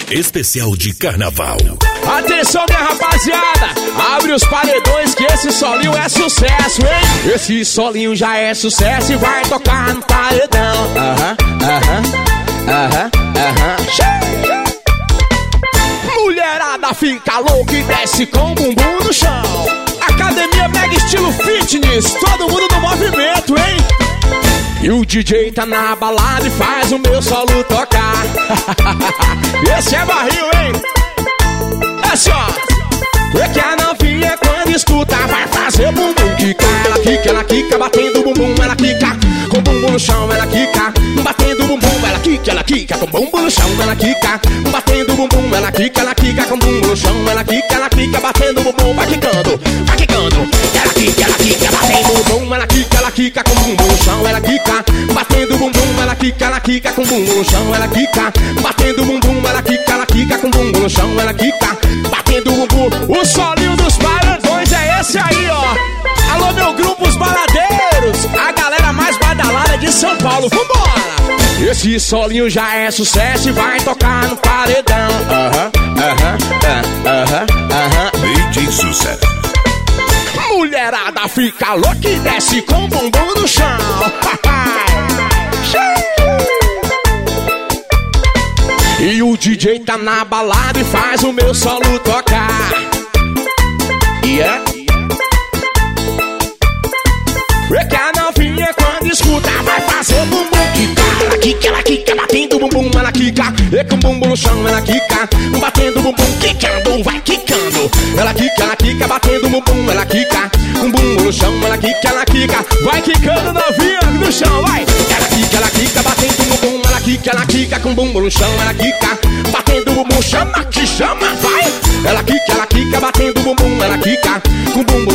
especial de carnaval. Atenção, minha rapaziada, abre os paredões que esse solinho é sucesso, hein? Esse solinho já é sucesso e vai tocar no paredão. Mulherada fica louca e desce com o bumbum no chão. Academia Mega Estilo Fitness, todo mundo no movimento, hein? E o DJ tá na balada e faz o meu solo tocar. Esse é barril, hein? É só. É que a novinha quando escuta vai fazer o bumbum quica. Ela quica, batendo o bumbum, ela quica. Com o bumbum no chão, ela quica. Batendo o bumbum, ela quica. Com o bumbum no chão, ela quica. Batendo o bumbum, ela quica. Com o bumbum no chão, ela quica. Batendo o bumbum, vai quicando. Ela quica, batendo o bumbum, ela quica. Com o bumbum no chão, ela quica. Batendo o bumbum, ela quica. Com o bumbum no chão, ela quica. Batendo o bumbum, ela quica. Com o bumbum no chão, ela quica. Batendo o bumbum. O solinho dos paredões é esse aí, ó. Alô, meu grupo, os baladeiros, a galera mais badalada de São Paulo, vambora! Esse solinho já é sucesso e vai tocar no paredão. DJ Sucesso. Mulherada fica louca e desce com o bumbum no chão. E o DJ tá na balada e faz o meu solo tocar. É que a novinha quando escuta vai fazer o bumbum quica. Ela quica, batendo o bumbum, ela quica. E com o bumbum no chão, ela quica. Batendo o bumbum, quicando, vai quicando. Ela quica, batendo o bumbum, ela quica. Com o bumbum no chão, ela quica. Vai quicando novinha no chão, vai. Ela quica, batendo o bumbum, ela quica. Com o bumbum no chão, ela quica. Batendo o bumbum, chama, vai. Ela quica, batendo o bumbum, ela quica. Com o bumbum